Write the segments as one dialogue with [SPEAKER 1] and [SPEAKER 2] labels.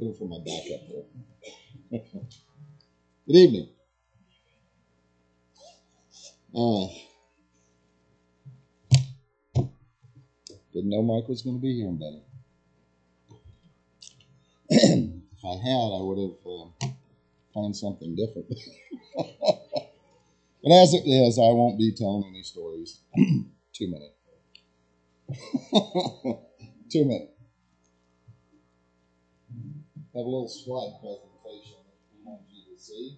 [SPEAKER 1] Looking for my backup here. Good evening. Didn't know Mike was going to be here, buddy. If I had, I would have found something different. But as it is, I won't be telling any stories. 2 minutes. 2 minutes. Have a little slide presentation that we want you to see.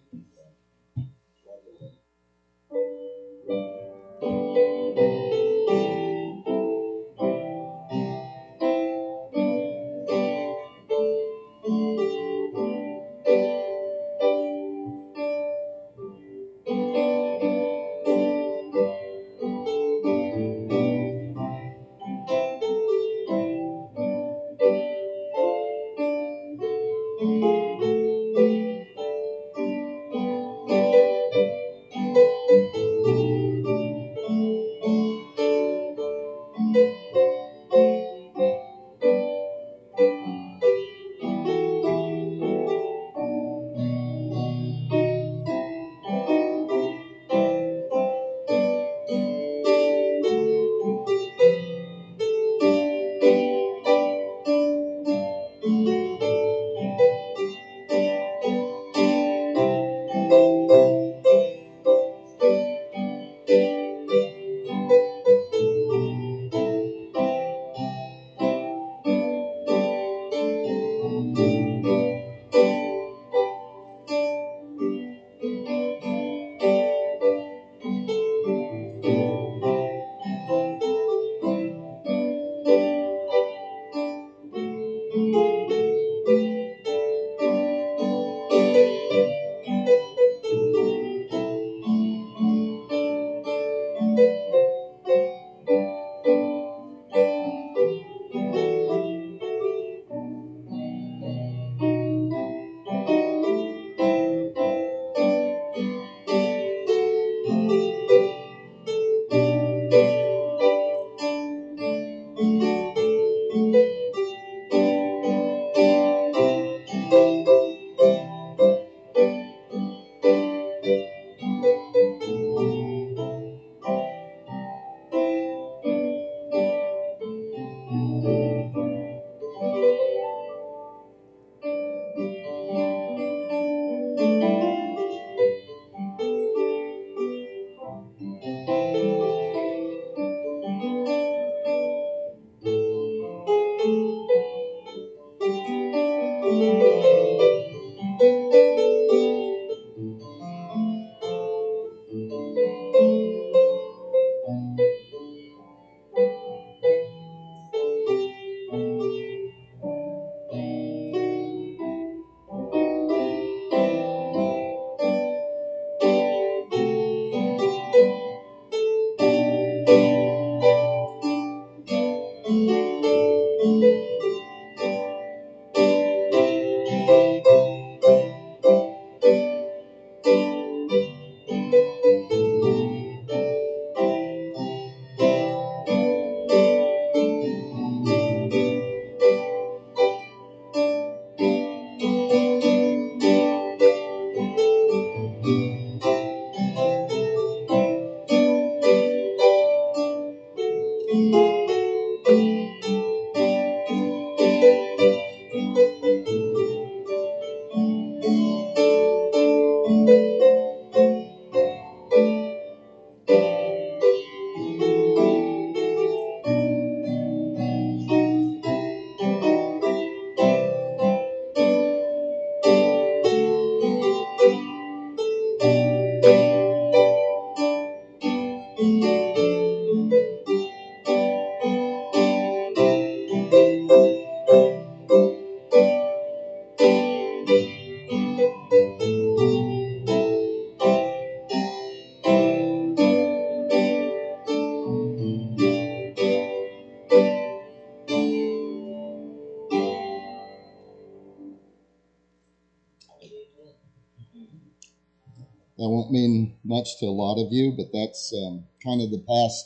[SPEAKER 1] That won't mean much to a lot of you, but that's kind of the past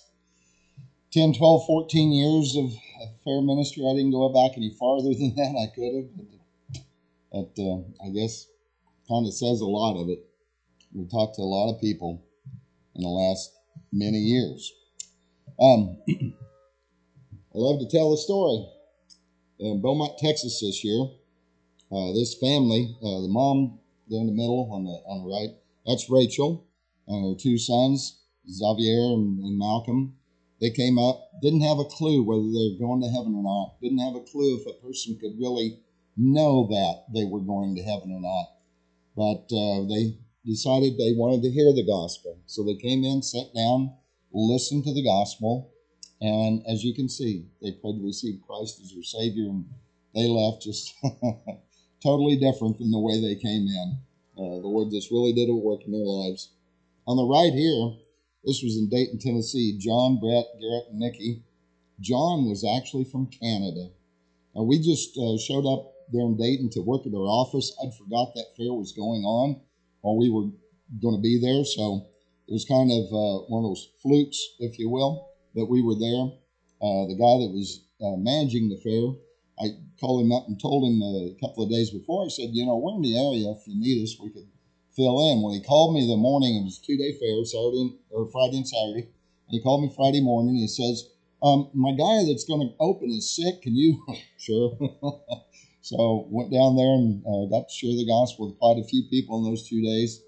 [SPEAKER 1] 10, 12, 14 years of fair ministry. I didn't go back any farther than that. I could have. But That I guess kind of says a lot of it. We've talked to a lot of people in the last many years. I love to tell the story. In Beaumont, Texas this year, this family, the mom there in the middle on the right, that's Rachel, and her two sons, Xavier and Malcolm. They came up, didn't have a clue whether they were going to heaven or not, didn't have a clue if a person could really know that they were going to heaven or not. But they decided they wanted to hear the gospel. So they came in, sat down, listened to the gospel, and as you can see, they prayed to receive Christ as their Savior, and they left just totally different than the way they came in. The Lord just really did a work in their lives. On the right here, this was in Dayton, Tennessee. John, Brett, Garrett, and Nikki. John was actually from Canada. We just showed up there in Dayton to work at their office. I'd forgot that fair was going on while we were going to be there, so it was kind of one of those flukes, if you will, that we were there. The guy that was managing the fair, I called him up and told him a couple of days before. I said, we're in the area. If you need us, we could fill in. Well, he called me the morning. It was a 2-day fair, Friday and Saturday. And he called me Friday morning. And he says, my guy that's going to open is sick. Can you? Sure. So went down there and got to share the gospel with quite a few people in those 2 days.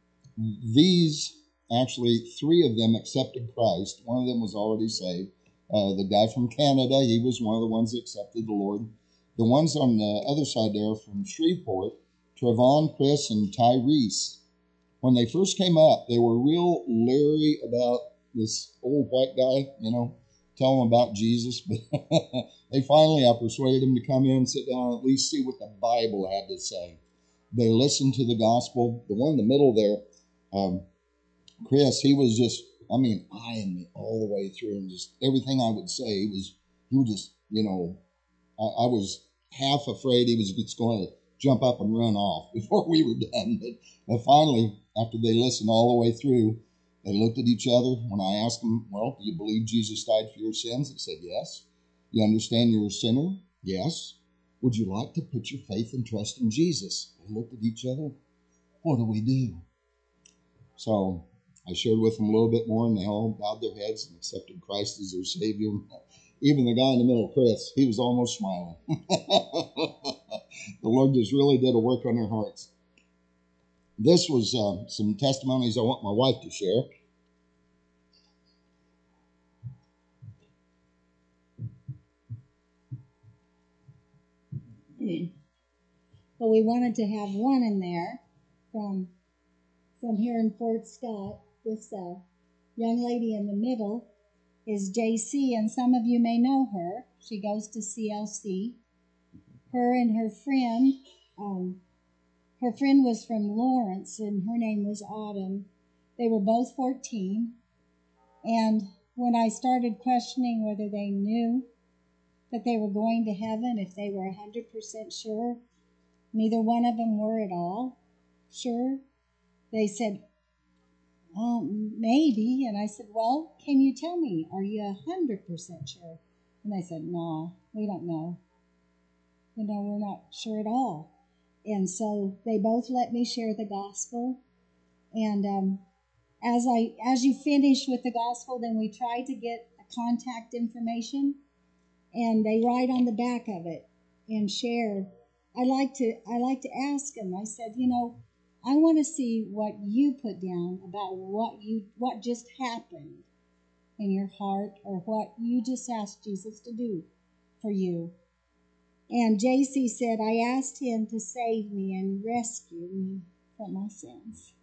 [SPEAKER 1] Actually, 3 of them accepted Christ. One of them was already saved. The guy from Canada, he was one of the ones that accepted the Lord. The ones on the other side there from Shreveport, Trevon, Chris, and Tyrese, when they first came up, they were real leery about this old white guy, tell them about Jesus. But they finally, I persuaded them to come in, sit down, and at least see what the Bible had to say. They listened to the gospel. The one in the middle there, Chris, he was just, eyeing me all the way through, and just everything I would say, he was just, I was half afraid he was just going to jump up and run off before we were done. But finally, after they listened all the way through, they looked at each other. When I asked them, well, do you believe Jesus died for your sins? They said, yes. You understand you're a sinner? Yes. Would you like to put your faith and trust in Jesus? They looked at each other. What do we do? So I shared with them a little bit more, and they all bowed their heads and accepted Christ as their Savior. Even the guy in the middle, Chris, he was almost smiling. The Lord just really did a work on their hearts. This was some testimonies I want my wife to share.
[SPEAKER 2] Well, we wanted to have one in there from here in Fort Scott. This young lady in the middle is JC, and some of you may know her. She goes to CLC. Her and her friend was from Lawrence, and her name was Autumn. They were both 14, and when I started questioning whether they knew that they were going to heaven, if they were 100% sure, neither one of them were at all sure. They said, maybe. And I said, well, can you tell me, are you 100% sure? And they said, no, we don't know. We're not sure at all. And so they both let me share the gospel. And as you finish with the gospel, then we try to get a contact information, and they write on the back of it and share. I like to ask them. I said, I want to see what you put down about what just happened in your heart, or what you just asked Jesus to do for you. And JC said, I asked him to save me and rescue me from my sins.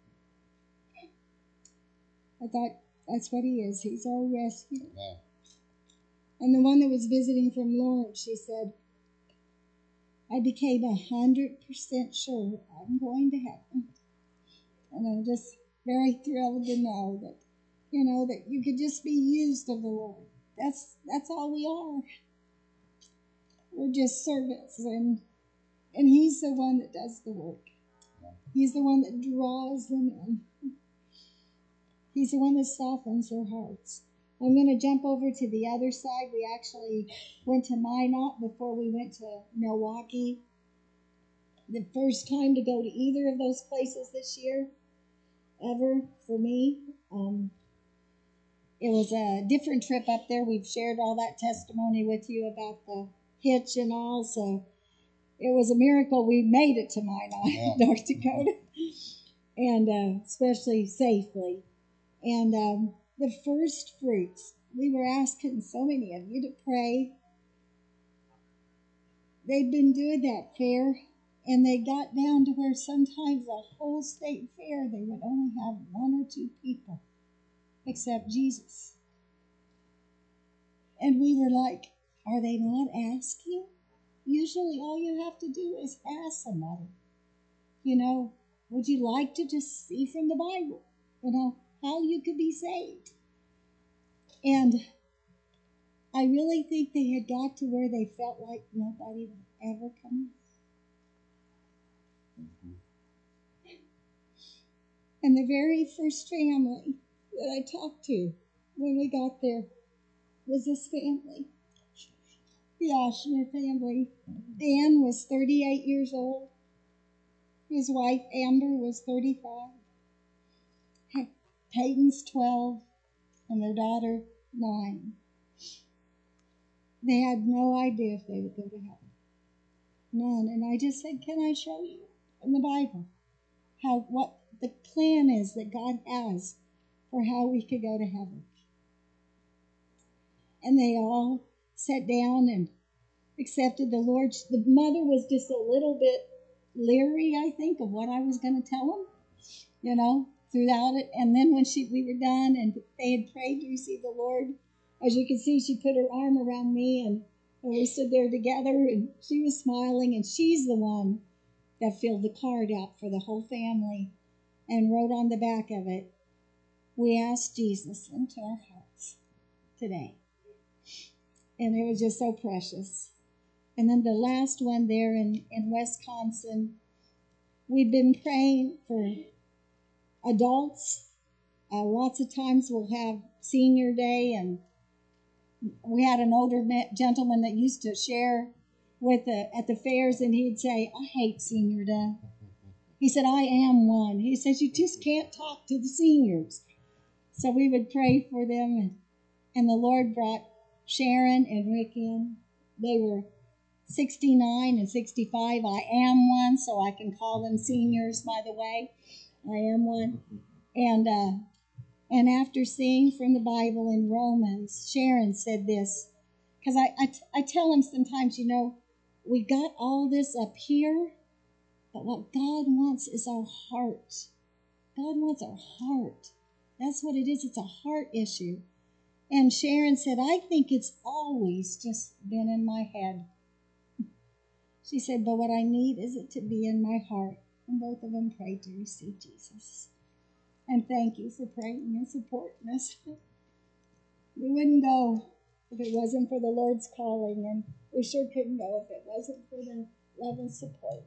[SPEAKER 2] I thought, that's what he is. He's our rescue. Wow. And the one that was visiting from Lawrence, she said, I became 100% sure I'm going to heaven. And I'm just very thrilled to know that, that you could just be used of the Lord. That's all we are. We're just servants, and he's the one that does the work. He's the one that draws them in. He's the one that softens their hearts. I'm going to jump over to the other side. We actually went to Minot before we went to Milwaukee. the first time to go to either of those places this year, ever for me. It was a different trip up there. We've shared all that testimony with you about the hitch and all, so it was a miracle we made it to Minot, North Dakota, and especially safely. And the first fruits, we were asking so many of you to pray. They'd been doing that fair, and they got down to where sometimes a whole state fair, they would only have 1 or 2 people except Jesus. And we were like, are they not asking? Usually all you have to do is ask somebody, would you like to just see from the Bible, how you could be saved? And I really think they had got to where they felt like nobody would ever come. And the very first family that I talked to when we got there was this family, the Oshner family. Dan was 38 years old. His wife, Amber, was 35. Peyton's 12, and their daughter, 9. They had no idea if they would go to heaven. None. And I just said, can I show you in the Bible what the plan is that God has for how we could go to heaven? And they all sat down and accepted the Lord. The mother was just a little bit leery, I think, of what I was going to tell them, throughout it. And then when we were done and they had prayed to receive the Lord, as you can see, she put her arm around me and we stood there together, and she was smiling, and she's the one that filled the card out for the whole family and wrote on the back of it, we asked Jesus into our hearts today. And it was just so precious. And then the last one there in Wisconsin, we've been praying for adults. Lots of times we'll have senior day, and we had an older gentleman that used to share at the fairs, and he'd say, I hate senior day. He said, I am one. He says, you just can't talk to the seniors. So we would pray for them, and the Lord brought Sharon and Rick in. They were 69 and 65. I am one, so I can call them seniors, by the way. I am one. And after seeing from the Bible in Romans, Sharon said this, because I tell them sometimes, we got all this up here, but what God wants is our heart. God wants our heart. That's what it is. It's a heart issue. And Sharon said, I think it's always just been in my head. She said, but what I need is it to be in my heart. And both of them prayed to receive Jesus. And thank you for praying and supporting us. We wouldn't go if it wasn't for the Lord's calling, and we sure couldn't go if it wasn't for the love and support.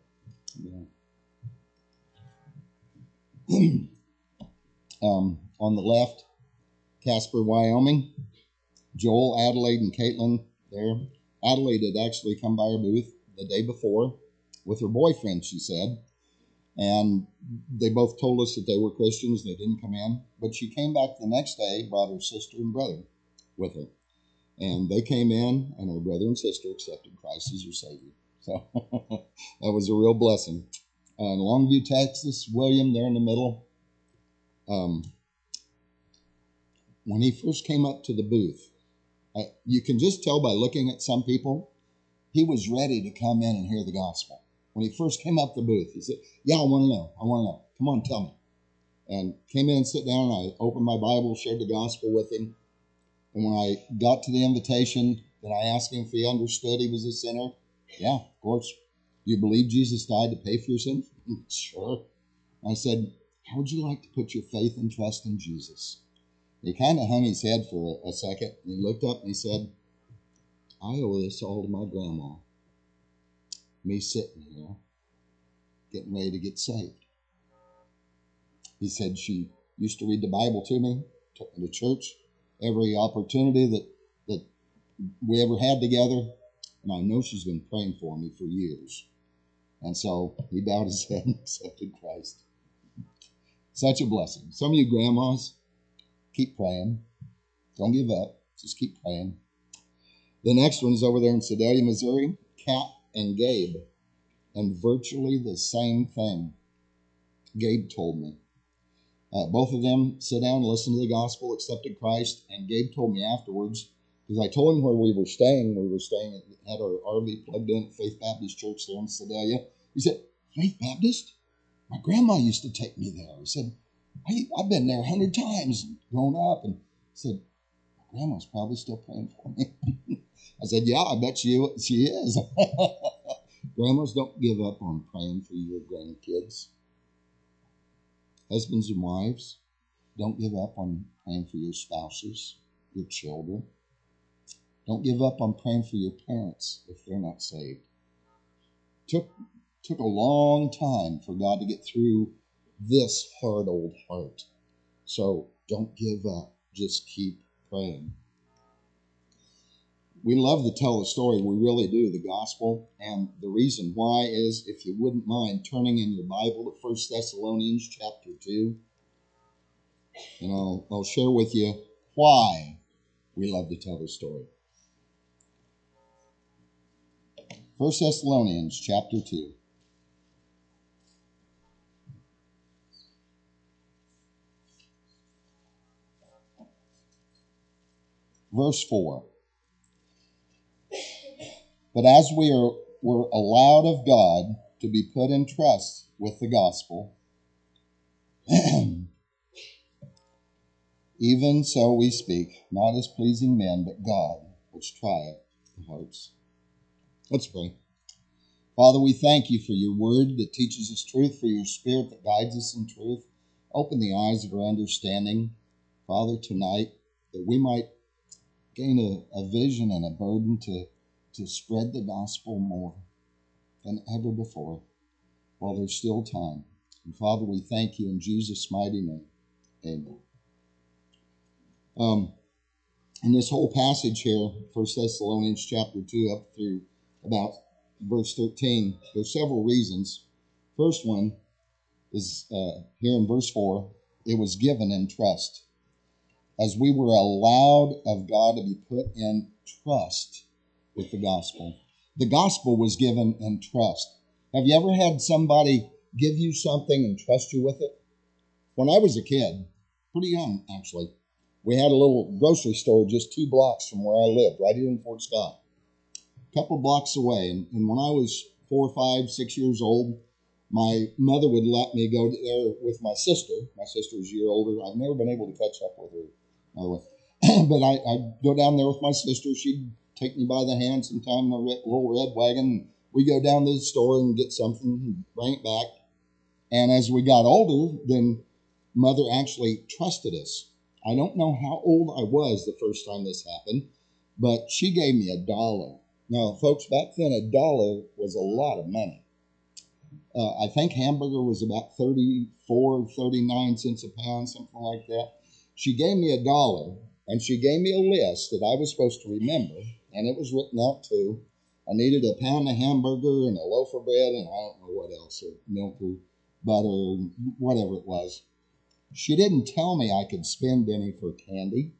[SPEAKER 1] Yeah. On the left, Casper, Wyoming. Joel, Adelaide, and Caitlin there. Adelaide had actually come by our booth the day before with her boyfriend, she said. And they both told us that they were Christians. They didn't come in. But she came back the next day, brought her sister and brother with her. And they came in, and her brother and sister accepted Christ as their Savior. So that was a real blessing. In Longview, Texas, William, there in the middle. When he first came up to the booth, you can just tell by looking at some people, he was ready to come in and hear the gospel. When he first came up the booth, he said, yeah, I want to know. Come on, tell me. And came in and sat down, and I opened my Bible, shared the gospel with him. And when I got to the invitation, then I asked him if he understood he was a sinner. Yeah, of course. Do you believe Jesus died to pay for your sins? Sure. I said, how would you like to put your faith and trust in Jesus? He kind of hung his head for a second, and he looked up and he said, I owe this all to my grandma. Me sitting here, getting ready to get saved. He said she used to read the Bible to me, took me to church, every opportunity that we ever had together, and I know she's been praying for me for years. And so he bowed his head and accepted Christ. Such a blessing. Some of you grandmas, keep praying. Don't give up. Just keep praying. The next one is over there in Sedalia, Missouri. Kat and Gabe. And virtually the same thing. Gabe told me. Both of them sit down, listen to the gospel, accepted Christ. And Gabe told me afterwards, because I told him where we were staying. We were staying had our RV plugged in at Faith Baptist Church there in Sedalia. He said, Faith Baptist? My grandma used to take me there. He said, I've been there 100 times growing up. And he said, my grandma's probably still praying for me. I said, yeah, I bet she is. Grandmas, don't give up on praying for your grandkids. Husbands and wives, don't give up on praying for your spouses, your children. Don't give up on praying for your parents if they're not saved. Took a long time for God to get through this hard old heart. So don't give up. Just keep praying. We love to tell the story. We really do, the gospel. And the reason why is, if you wouldn't mind turning in your Bible to 1 Thessalonians chapter 2. And I'll share with you why we love to tell the story. 1 Thessalonians chapter 2. Verse 4. But as were allowed of God to be put in trust with the gospel, even so we speak, not as pleasing men, but God, which trieth the hearts. Let's pray. Father, we thank you for your word that teaches us truth, for your spirit that guides us in truth. Open the eyes of our understanding, Father, tonight, that we might gain a vision and a burden to spread the gospel more than ever before while there's still time. And Father, we thank you in Jesus' mighty name. Amen. In this whole passage here, 1 Thessalonians chapter 2 up through about verse 13, there's several reasons. First one is here in verse 4, it was given in trust. As we were allowed of God to be put in trust with the gospel. The gospel was given in trust. Have you ever had somebody give you something and trust you with it? When I was a kid, pretty young actually, we had a little grocery store just 2 blocks from where I lived, right here in Fort Scott. A couple blocks away. And when I was 4, 5, 6 years old, my mother would let me go there with my sister. My sister was a year older. I've never been able to catch up with her, by the way. But I'd go down there with my sister. She'd take me by the hand sometime in a little red wagon. We go down to the store and get something and bring it back. And as we got older, then Mother actually trusted us. I don't know how old I was the first time this happened, but she gave me $1. Now, folks, back then $1 was a lot of money. I think hamburger was about 34, 39 cents a pound, something like that. She gave me $1, and she gave me a list that I was supposed to remember, and it was written out too. I needed a pound of hamburger and a loaf of bread, and I don't know what else, or milk or butter, or whatever it was. She didn't tell me I could spend any for candy,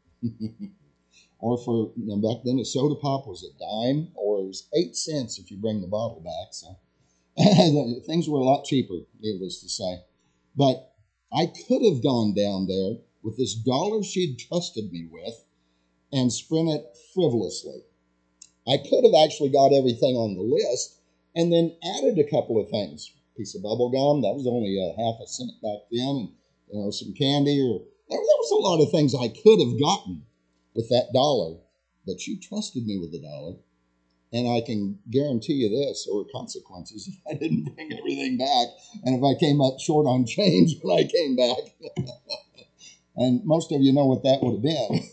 [SPEAKER 1] or for, back then a soda pop was a dime, or it was 8 cents if you bring the bottle back, so things were a lot cheaper, needless to say. But I could have gone down there with this $1 she'd trusted me with and spent it frivolously. I could have actually got everything on the list and then added a couple of things. A piece of bubble gum, that was only half a cent back then, and some candy, or there was a lot of things I could have gotten with that $1, but she trusted me with $1. And I can guarantee you this, there were consequences if I didn't bring everything back, and if I came up short on change when I came back. And most of you know what that would have been.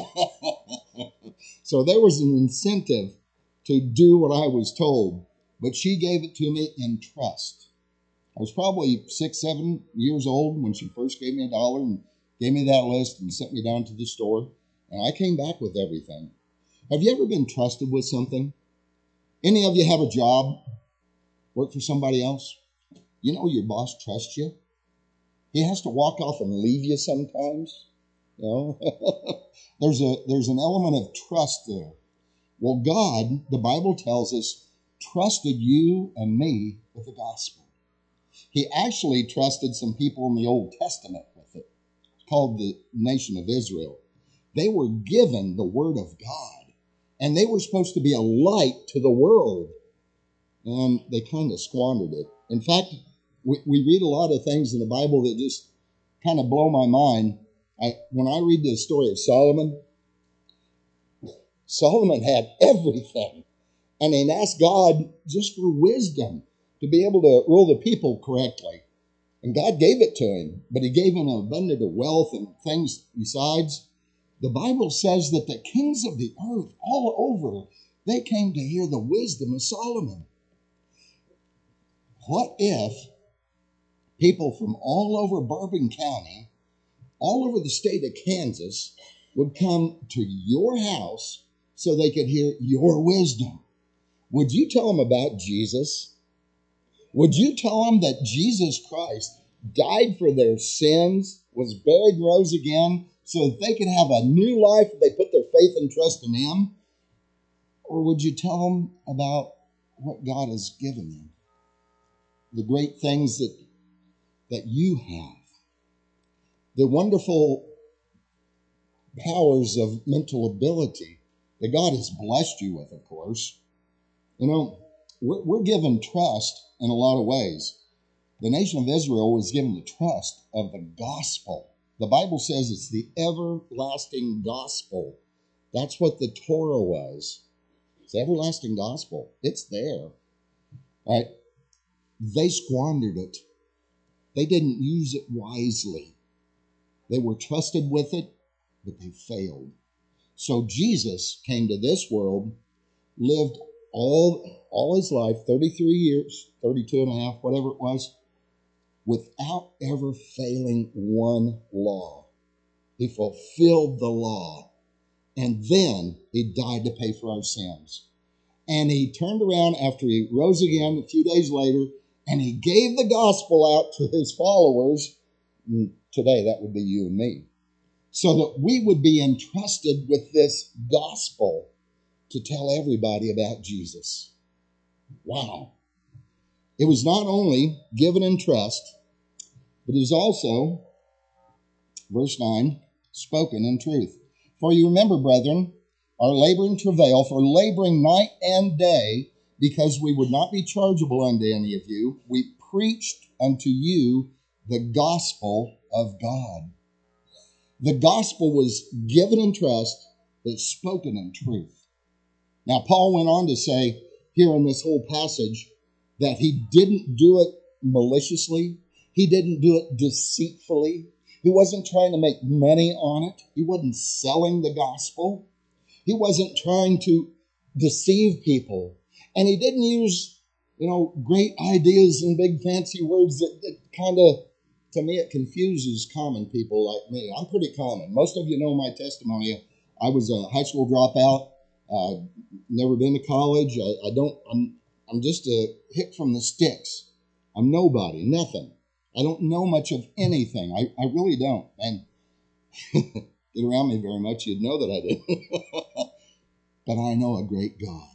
[SPEAKER 1] So there was an incentive to do what I was told, but she gave it to me in trust. I was probably 6, 7 years old when she first gave me $1 and gave me that list and sent me down to the store, and I came back with everything. Have you ever been trusted with something? Any of you have a job? work for somebody else? You know your boss trusts you. He has to walk off and leave you sometimes. You know, there's an element of trust there. Well, God, the Bible tells us, trusted you and me with the gospel. He actually trusted some people in the Old Testament with it, called the nation of Israel. They were given the word of God, and they were supposed to be a light to the world, and they kind of squandered it. In fact, we read a lot of things in the Bible that just kind of blow my mind. When I read the story of Solomon, Solomon had everything, and he asked God just for wisdom to be able to rule the people correctly. And God gave it to him, but he gave him an abundance of wealth and things besides. The Bible says that the kings of the earth all over, they came to hear the wisdom of Solomon. What if people from all over Bourbon County, all over the state of Kansas, would come to your house so they could hear your wisdom? Would you tell them about Jesus? Would you tell them that Jesus Christ died for their sins, was buried and rose again, so that they could have a new life if they put their faith and trust in him? Or would you tell them about what God has given them? The great things that you have. The wonderful powers of mental ability that God has blessed you with, of course. You know, we're given trust in a lot of ways. The nation of Israel was given the trust of the gospel. The Bible says it's the everlasting gospel. That's what the Torah was. It's the everlasting gospel. It's there. All right. They squandered it. They didn't use it wisely. They were trusted with it, but they failed. So Jesus came to this world, lived all his life, 33 years, 32 and a half, whatever it was, without ever failing one law. He fulfilled the law. And then he died to pay for our sins. And he turned around after he rose again a few days later, and he gave the gospel out to his followers. Today, that would be you and me. So that we would be entrusted with this gospel to tell everybody about Jesus. Wow. It was not only given in trust, but it was also, verse 9, spoken in truth. For you remember, brethren, our labor and travail, for laboring night and day, because we would not be chargeable unto any of you, we preached unto you the gospel of God. The gospel was given in trust, but spoken in truth. Now, Paul went on to say here in this whole passage that he didn't do it maliciously. He didn't do it deceitfully. He wasn't trying to make money on it. He wasn't selling the gospel. He wasn't trying to deceive people. And he didn't use, great ideas and big fancy words that kind of, to me, it confuses common people like me. I'm pretty common. Most of you know my testimony. I was a high school dropout. Never been to college. I'm just a hick from the sticks. I'm nobody, nothing. I don't know much of anything. I really don't. And get around me very much, you'd know that I did. But I know a great God.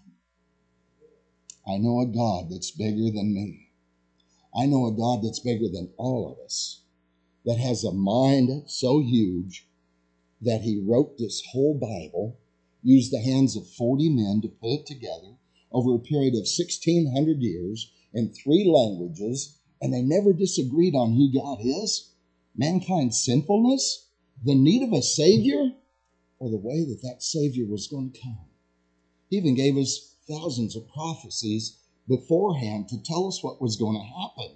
[SPEAKER 1] I know a God that's bigger than me. I know a God that's bigger than all of us, that has a mind so huge that he wrote this whole Bible, used the hands of 40 men to put it together over a period of 1,600 years in 3 languages, and they never disagreed on who God is, mankind's sinfulness, the need of a Savior, or the way that Savior was going to come. He even gave us thousands of prophecies beforehand to tell us what was going to happen.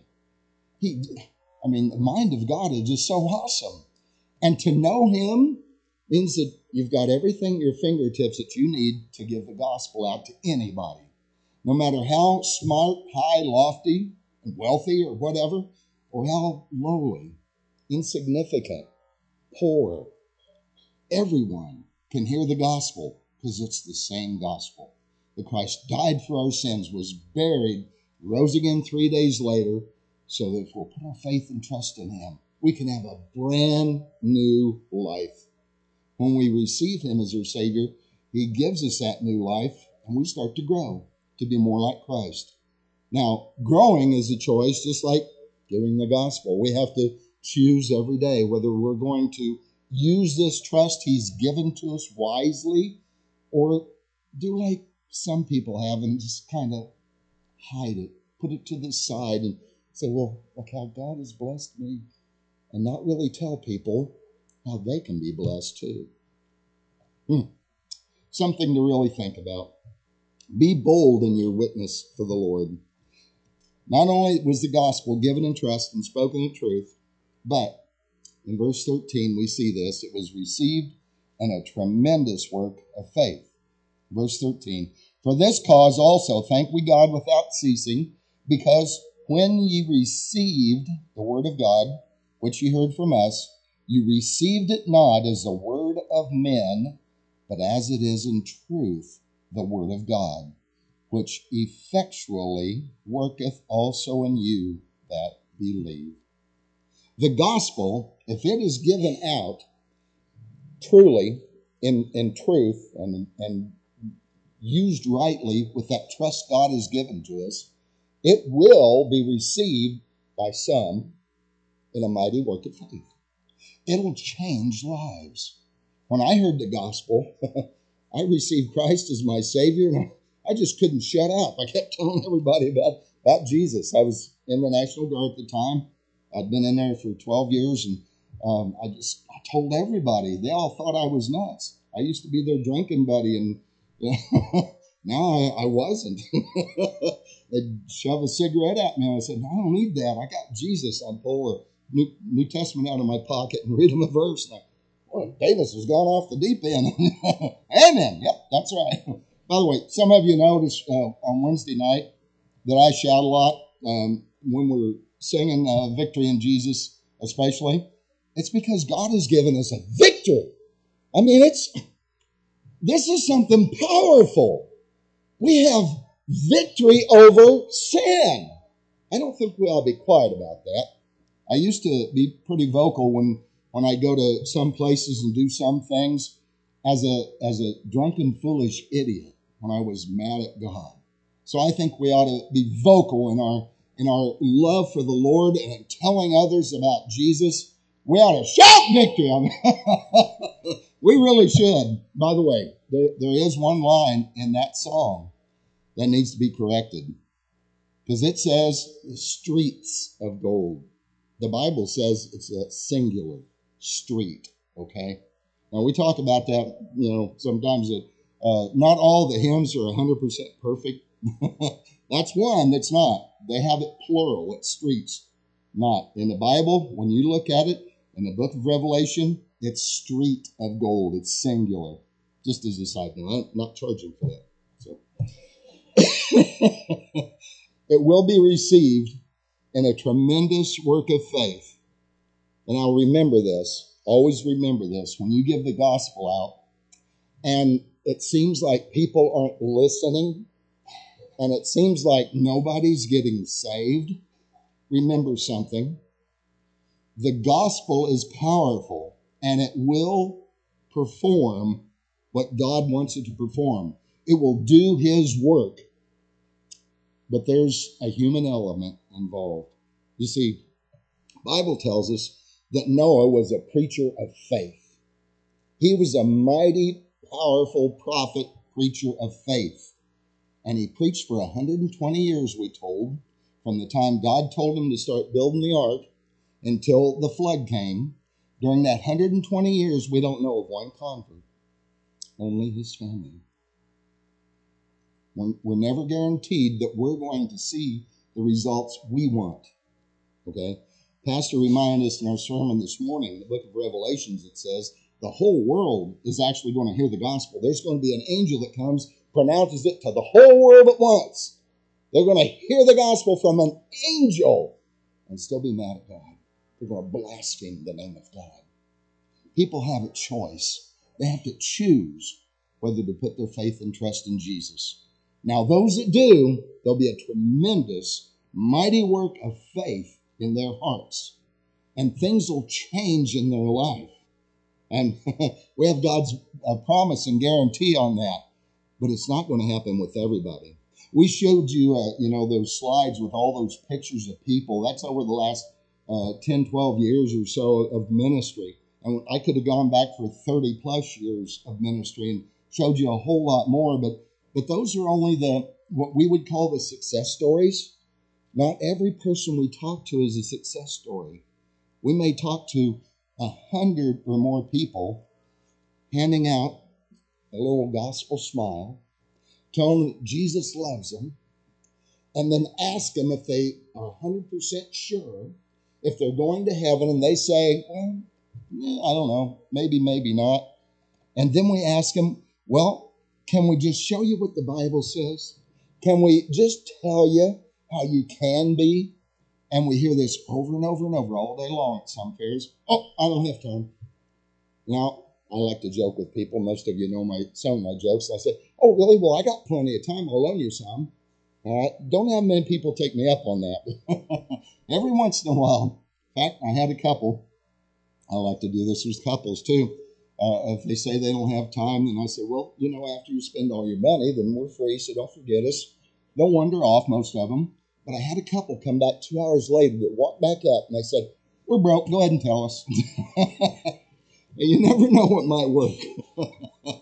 [SPEAKER 1] The mind of God is just so awesome. And to know him means that you've got everything at your fingertips that you need to give the gospel out to anybody. No matter how smart, high, lofty, wealthy, or whatever, or how lowly, insignificant, poor, everyone can hear the gospel because it's the same gospel. That Christ died for our sins, was buried, rose again 3 days later, so that if we'll put our faith and trust in him, we can have a brand new life. When we receive him as our Savior, he gives us that new life, and we start to grow to be more like Christ. Now, growing is a choice, just like giving the gospel. We have to choose every day whether we're going to use this trust he's given to us wisely, or do like some people have and just kind of hide it, put it to the side and say, well, look how God has blessed me, and not really tell people how they can be blessed too. Something to really think about. Be bold in your witness for the Lord. Not only was the gospel given in trust and spoken in truth, but in verse 13 we see this. It was received in a tremendous work of faith. Verse 13. For this cause also thank we God without ceasing, because when ye received the word of God, which ye heard from us, you received it not as the word of men, but as it is in truth the word of God, which effectually worketh also in you that believe. The gospel, if it is given out truly in truth and used rightly with that trust God has given to us, it will be received by some in a mighty work of faith. It'll change lives. When I heard the gospel, I received Christ as my Savior, and I just couldn't shut up. I kept telling everybody about Jesus. I was in the National Guard at the time. I'd been in there for 12 years, and I told everybody. They all thought I was nuts. I used to be their drinking buddy, and now I wasn't. They'd shove a cigarette at me, and I said, I don't need that. I got Jesus. I'd pull a New Testament out of my pocket and read them a verse. And boy, Davis has gone off the deep end. Amen. Yep, that's right. By the way, some of you noticed on Wednesday night that I shout a lot when we're singing Victory in Jesus, especially. It's because God has given us a victory. I mean, this is something powerful. We have victory over sin. I don't think we ought to be quiet about that. I used to be pretty vocal when I go to some places and do some things as a drunken, foolish idiot when I was mad at God. So I think we ought to be vocal in our love for the Lord and in telling others about Jesus. We ought to shout victory. We really should. By the way, there is one line in that song that needs to be corrected, because it says the streets of gold. The Bible says it's a singular street, okay? Now, we talk about that, sometimes not all the hymns are 100% perfect. That's one that's not. They have it plural, it's streets. Not. In the Bible, when you look at it, in the book of Revelation, it's street of gold. It's singular. Just as a side note, I'm not charging for that. So it will be received in a tremendous work of faith. And I'll remember this, always remember this, when you give the gospel out and it seems like people aren't listening and it seems like nobody's getting saved, remember something. The gospel is powerful and it will perform what God wants it to perform. It will do his work. But there's a human element involved. You see, the Bible tells us that Noah was a preacher of faith. He was a mighty, powerful prophet, preacher of faith. And he preached for 120 years, we told, from the time God told him to start building the ark until the flood came. During that 120 years, we don't know of one convert, only his family. We're never guaranteed that we're going to see the results we want. Okay? Pastor reminded us in our sermon this morning, in the book of Revelations, it says the whole world is actually going to hear the gospel. There's going to be an angel that comes, pronounces it to the whole world at once. They're going to hear the gospel from an angel and still be mad at God. They're going to blaspheme the name of God. People have a choice. They have to choose whether to put their faith and trust in Jesus. Now, those that do, there'll be a tremendous, mighty work of faith in their hearts, and things will change in their life. And we have God's promise and guarantee on that, but it's not going to happen with everybody. We showed you, those slides with all those pictures of people. That's over the last 10, 12 years or so of ministry. And I could have gone back for 30 plus years of ministry and showed you a whole lot more, but those are only what we would call the success stories. Not every person we talk to is a success story. We may talk to 100 or more people, handing out a little gospel smile, telling them that Jesus loves them, and then ask them if they are 100% sure if they're going to heaven, and they say, well, I don't know, maybe, maybe not. And then we ask them, well, can we just show you what the Bible says? Can we just tell you how you can be? And we hear this over and over and over all day long at some fairs. Oh, I don't have time. Now, I like to joke with people. Most of you know some of my jokes. I say, oh, really? Well, I got plenty of time. I'll loan you some. Don't have many people take me up on that. Every once in a while, in fact, I had a couple. I like to do this with couples too. If they say they don't have time, then I say, well, after you spend all your money, then we're free, so don't forget us. They'll wander off, most of them. But I had a couple come back 2 hours later that walked back up, and they said, we're broke, go ahead and tell us. You never know what might work.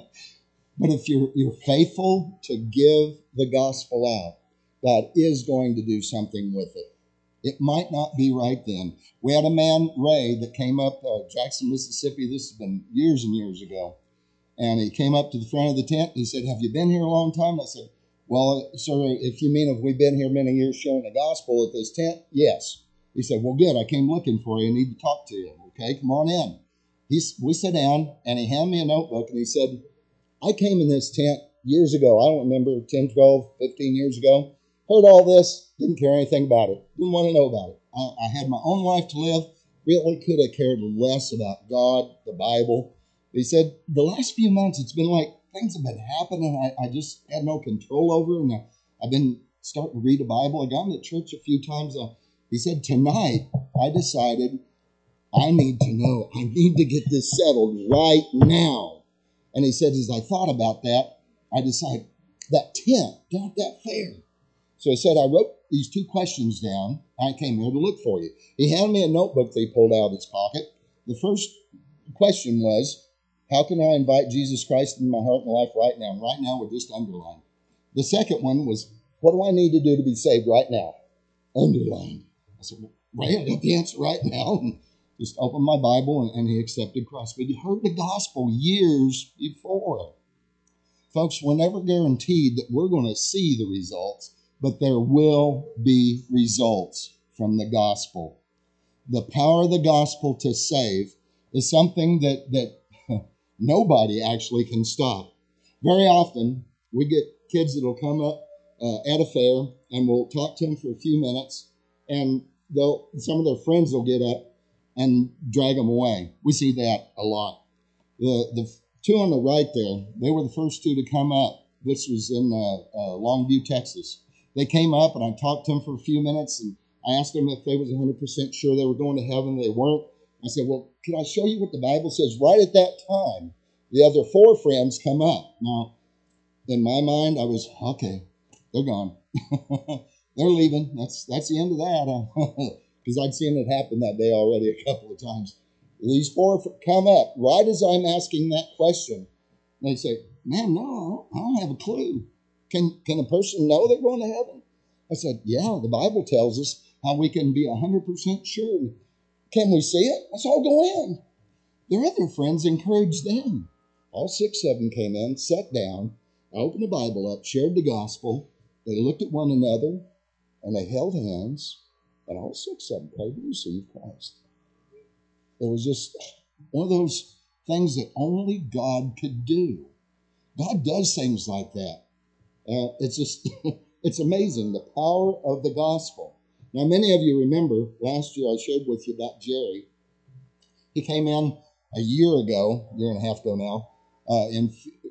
[SPEAKER 1] But if you're faithful to give the gospel out, God is going to do something with it. It might not be right then. We had a man, Ray, that came up Jackson, Mississippi. This has been years and years ago. And he came up to the front of the tent. He said, have you been here a long time? I said, well, sir, if you mean have we been here many years sharing the gospel at this tent? Yes. He said, well, good. I came looking for you. I need to talk to you. Okay, come on in. We sat down, and he handed me a notebook, and he said, I came in this tent years ago. I don't remember, 10, 12, 15 years ago. Heard all this, didn't care anything about it. Didn't want to know about it. I had my own life to live. Really could have cared less about God, the Bible. He said, the last few months, it's been like things have been happening. I just had no control over it. And I've been starting to read the Bible. I gone to church a few times. He said, tonight, I decided I need to know. I need to get this settled right now. And he said, as I thought about that, I decided that tent down at that fair. So he said, I wrote these 2 questions down. I came here to look for you. He handed me a notebook that he pulled out of his pocket. The first question was, how can I invite Jesus Christ into my heart and life right now? And right now, we're just underlined. The second one was, what do I need to do to be saved right now? Underlined. I said, well, Ray, I got the answer right now. And just opened my Bible, and he accepted Christ. But he heard the gospel years before. Folks, we're never guaranteed that we're going to see the results, but there will be results from the gospel. The power of the gospel to save is something that nobody actually can stop. Very often, we get kids that will come up at a fair, and we'll talk to them for a few minutes, and some of their friends will get up and drag them away. We see that a lot. The 2 on the right there, they were the first 2 to come up. This was in Longview, Texas. They came up, and I talked to them for a few minutes, and I asked them if they was 100% sure they were going to heaven. They weren't. I said, well, can I show you what the Bible says? Right at that time, the other 4 friends come up. Now, in my mind, I was, okay, they're gone. They're leaving. That's the end of that. Because I'd seen it happen that day already a couple of times. These 4 come up right as I'm asking that question. And they say, man, no, I don't have a clue. Can a person know they're going to heaven? I said, yeah, the Bible tells us how we can be 100% sure. Can we see it? Let's all go in. Their other friends encouraged them. All 6 of them came in, sat down, opened the Bible up, shared the gospel. They looked at one another, and they held hands, and all 6 of them prayed to receive Christ. It was just one of those things that only God could do. God does things like that. It's just, it's amazing, the power of the gospel. Now, many of you remember, last year I shared with you about Jerry. He came in a year and a half ago now,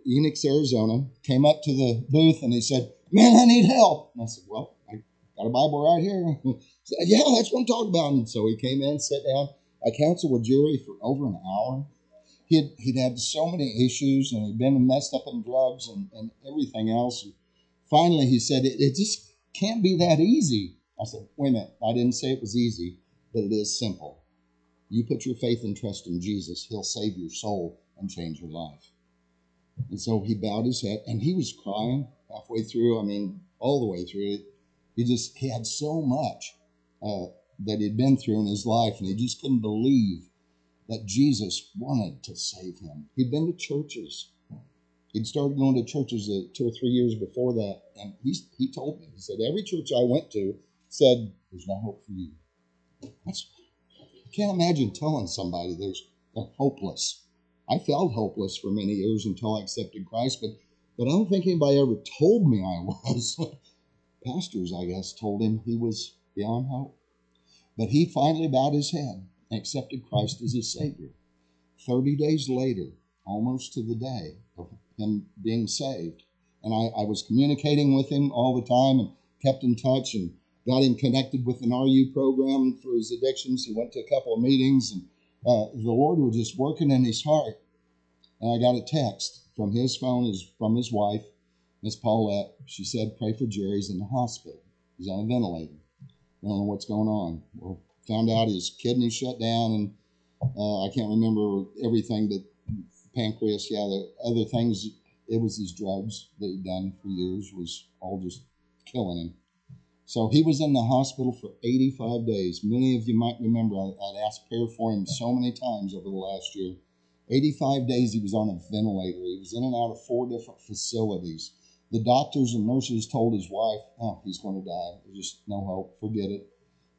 [SPEAKER 1] Phoenix, Arizona, came up to the booth and he said, "Man, I need help." And I said, "Well, I got a Bible right here." He said, "Yeah, that's what I'm talking about." And so he came in, sat down. I counseled with Jerry for over an hour. He'd had so many issues, and he'd been messed up in drugs and everything else. And finally, he said, it just can't be that easy. I said, "Wait a minute. I didn't say it was easy, but it is simple. You put your faith and trust in Jesus, he'll save your soul and change your life." And so he bowed his head, and he was crying halfway through. I mean, all the way through it. He had so much that he'd been through in his life, and he just couldn't believe that Jesus wanted to save him. He'd been to churches. He'd started going to churches 2 or 3 years before that, and he told me, he said, "Every church I went to said, there's no hope for you." I can't imagine telling somebody they're hopeless. I felt hopeless for many years until I accepted Christ, but I don't think anybody ever told me I was. Pastors, I guess, told him he was beyond hope. But he finally bowed his head and accepted Christ as his Savior. 30 days later, almost to the day of him being saved, and I was communicating with him all the time and kept in touch and got him connected with an RU program for his addictions. He went to a couple of meetings, and the Lord was just working in his heart. And I got a text from his phone, from his wife, Miss Paulette. She said, "Pray for Jerry. He's in the hospital. He's on a ventilator. I don't know what's going on." Well, found out his kidney shut down, and I can't remember everything, but pancreas, the other things, it was his drugs that he'd done for years, was all just killing him. So he was in the hospital for 85 days. Many of you might remember I'd asked prayer for him so many times over the last year. 85 days he was on a ventilator. He was in and out of 4 different facilities. The doctors and nurses told his wife, "Oh, he's going to die. There's just no hope. Forget it."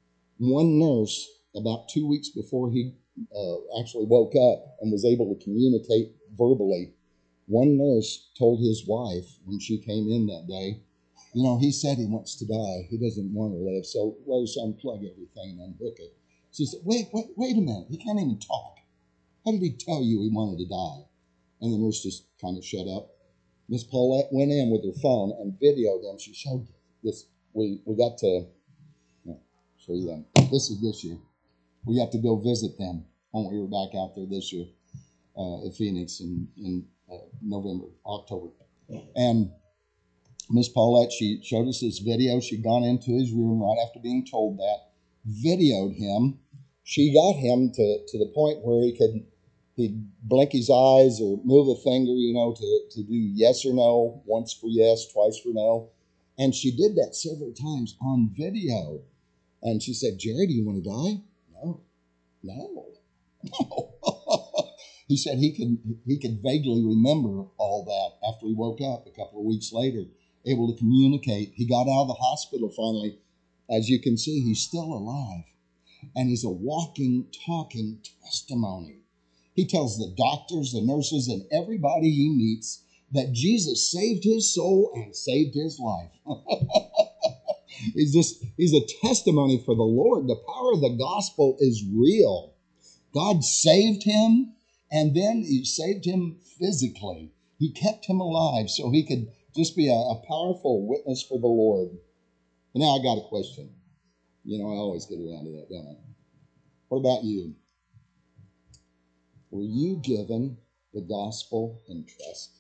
[SPEAKER 1] One nurse, about 2 weeks before he actually woke up and was able to communicate verbally, one nurse told his wife when she came in that day, "He said he wants to die. He doesn't want to live, so let us unplug everything and unhook it." She said, wait a minute. He can't even talk. How did he tell you he wanted to die?" And the nurse just kind of shut up. Miss Paulette went in with her phone and videoed them. She showed this. We got to show you them. This is this year. We got to go visit them when we were back out there this year at Phoenix in October. And Miss Paulette, she showed us this video. She'd gone into his room right after being told that, videoed him. She got him to the point where he'd blink his eyes or move a finger, to do yes or no, once for yes, twice for no. And she did that several times on video. And she said, "Jerry, do you want to die?" No. He said he could vaguely remember all that after he woke up a couple of weeks later, able to communicate. He got out of the hospital finally. As you can see, he's still alive. And he's a walking, talking testimony. He tells the doctors, the nurses, and everybody he meets that Jesus saved his soul and saved his life. He's a testimony for the Lord. The power of the gospel is real. God saved him, and then he saved him physically. He kept him alive so he could just be a powerful witness for the Lord. And now I got a question. I always get around to that, don't I? What about you? Were you given the gospel in trust?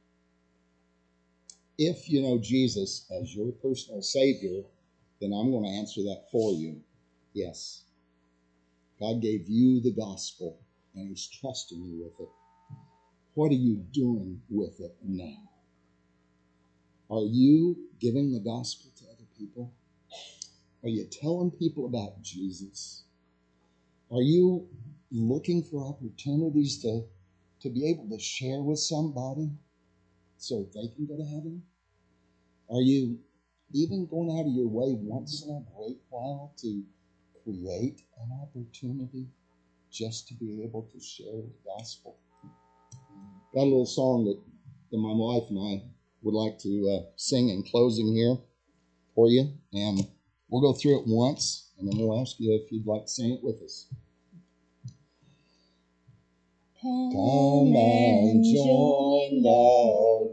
[SPEAKER 1] If you know Jesus as your personal Savior, then I'm going to answer that for you. Yes. God gave you the gospel, and he's trusting you with it. What are you doing with it now? Are you giving the gospel to other people? Are you telling people about Jesus? Are you looking for opportunities to be able to share with somebody so they can go to heaven? Are you even going out of your way once in a great while to create an opportunity just to be able to share the gospel? Got a little song that my wife and I would like to sing in closing here for you, and we'll go through it once, and then we'll ask you if you'd like to sing it with us. Come and join the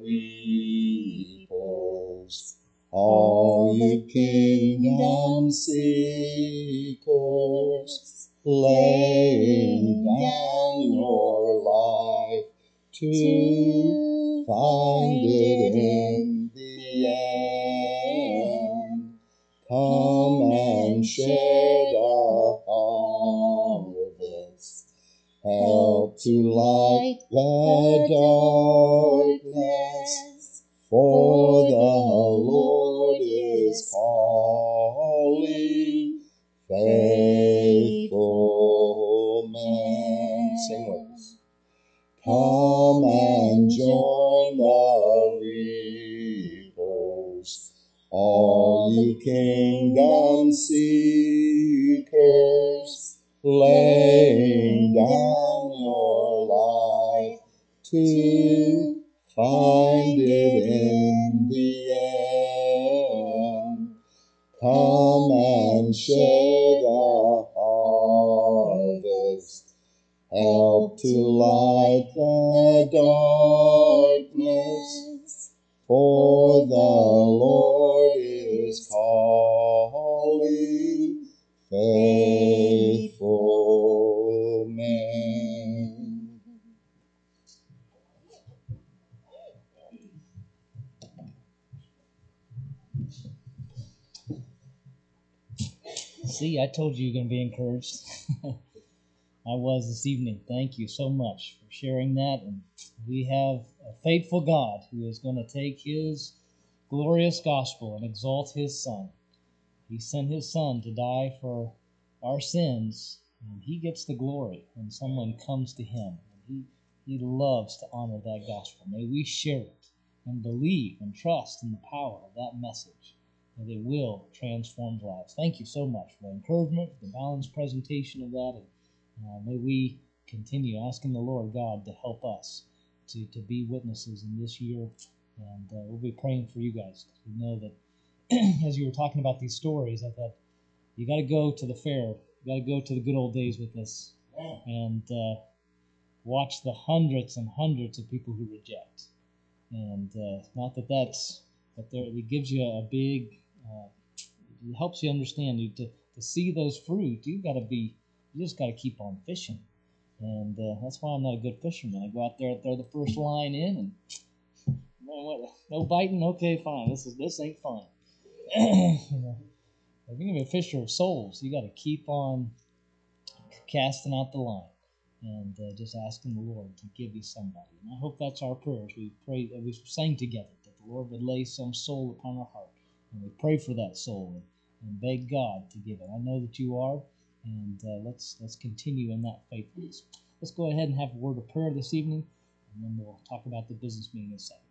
[SPEAKER 1] reapers, all you kingdom seekers, laying down your life to find it in the end. Come and share the harvest, help to light the darkness, for the Lord is calling faithful men. Sing with us. Come and join the reapers, all you kingdom seekers, laying down your life to find it in the end. Come and share the harvest, help to light the darkness, for the Lord is calling faithful men.
[SPEAKER 3] See, I told you you're going to be encouraged. I was this evening. Thank you so much for sharing that. And we have a faithful God who is going to take his glorious gospel and exalt his Son. He sent his Son to die for our sins, and he gets the glory when someone comes to him. And he loves to honor that gospel. May we share it and believe and trust in the power of that message, that it will transform lives. Thank you so much for the encouragement, for the balanced presentation of that. And may we continue asking the Lord God to help us to be witnesses in this year. And we'll be praying for you guys, because we know that as you were talking about these stories, I thought, you got to go to the fair. You got to go to the good old days with us and watch the hundreds and hundreds of people who reject. And not that that's, but it gives you a big, it helps you understand to see those fruit. You just got to keep on fishing. And that's why I'm not a good fisherman. I go out there, throw the first line in, and no biting. Okay, fine. This ain't fun. If you're gonna be a fisher of souls, you got to keep on casting out the line and just asking the Lord to give you somebody. And I hope that's our prayers. We pray that we sang together that the Lord would lay some soul upon our heart, and we pray for that soul and beg God to give it. I know that you are, and let's continue in that faithfulness. Let's go ahead and have a word of prayer this evening, and then we'll talk about the business meeting in a second.